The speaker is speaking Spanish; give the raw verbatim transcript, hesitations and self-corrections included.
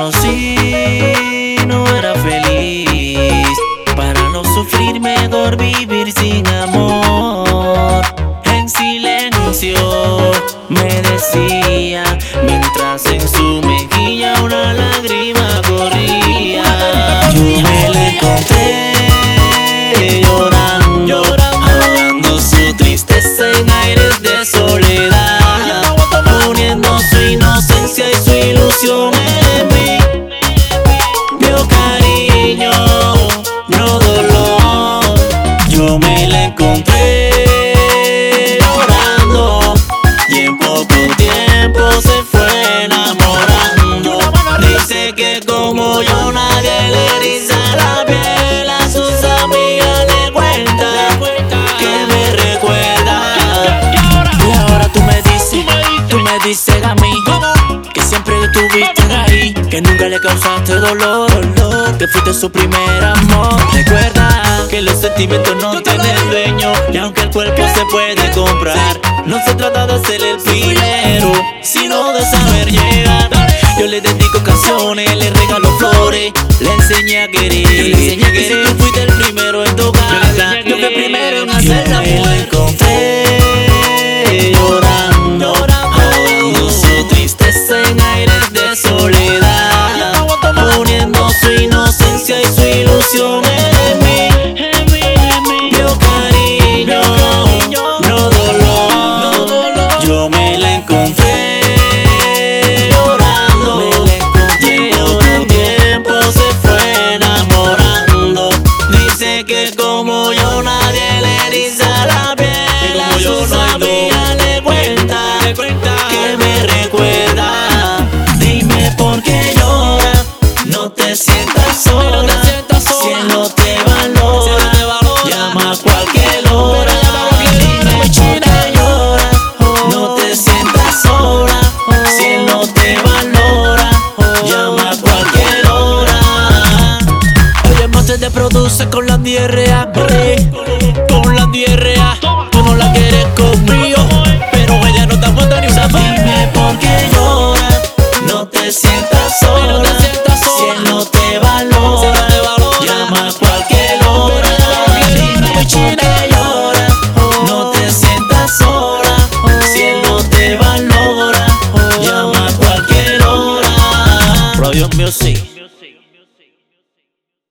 conocí no era feliz. Para no sufrir mejor vivir sin amor. En silencio me decía, mientras en su mejilla una lágrima corría. Yo me la encontré llorando, ahogando su tristeza en aires de soledad, poniendo su inocencia y su ilusión en mí. Vio cariño, no dolor. Yo me la encontré llorando y en poco tiempo se fue enamorando. Dice que como yo nadie le eriza la piel, a sus amigas le cuenta que me recuerda. Y ahora tú me dices, tú me dices a mí que siempre estuviste ahí, que nunca le causaste dolor, que fuiste su primer amor. Recuerda que los sentimientos no tienen dueño, y aunque el cuerpo se puede comprar, no se trata de ser el primero, sino de saber llegar. Yo le dedico canciones, le regalo flores, le enseñé a querer. Yo le enseñé a querer. Y si tú fuiste el primero en tocarla, yo fui el primero en hacerla. Yo me la encontré llorando, ahogando su tristeza en aires de soledad, poniendo su inocencia y su ilusión en mí. Vio cariño, no dolor. Yo me la encontré llorando, y en poco tiempo se fue enamorando. Dice que como yo nadie le eriza la piel, a sus amigas le cuenta que me recuerda. Dime por qué lloras, no te sientas sola, si él no te valora, llama a cualquier hora. Dime por qué lloras, no te sientas sola, si él no te valora, llama a cualquier hora. Oye, Monte te produce con la diarrea, con la diarrea. Tú no la quieres conmigo.